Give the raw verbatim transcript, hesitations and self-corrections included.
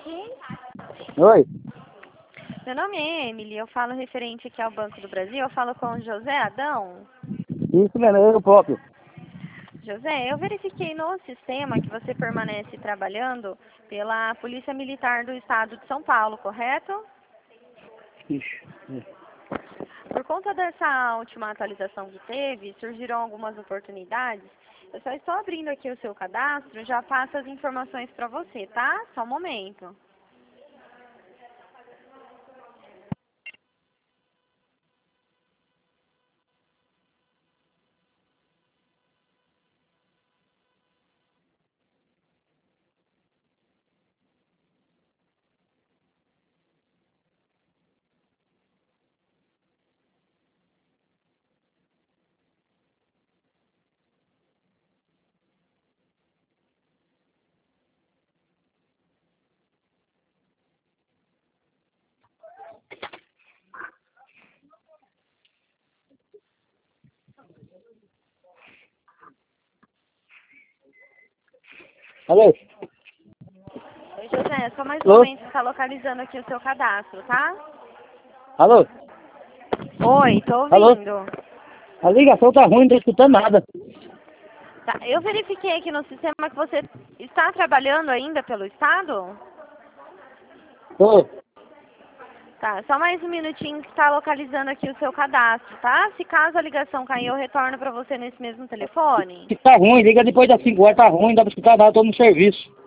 tarde. Oi. Meu nome é Emily, eu falo referente aqui ao Banco do Brasil, eu falo com o José Adão. Isso mesmo, eu próprio. José, eu verifiquei no sistema que você permanece trabalhando pela Polícia Militar do Estado de São Paulo, correto? Ixi. Por conta dessa última atualização que teve, surgiram algumas oportunidades. Eu só estou abrindo aqui o seu cadastro, já passo as informações para você, tá? Só um momento. Alô? Oi, José, só mais um Alô? momento, está localizando aqui o seu cadastro, tá? Alô? Oi, tô Alô? ouvindo. A ligação tá ruim, não tô escutando nada. Tá, eu verifiquei aqui no sistema que você está trabalhando ainda pelo Estado? Ô, Tá, só mais um minutinho que está localizando aqui o seu cadastro, tá? Se caso a ligação cair, eu retorno para você nesse mesmo telefone. que tá ruim, liga depois das cinco horas, tá ruim, não dá pra escutar nada, tô no serviço.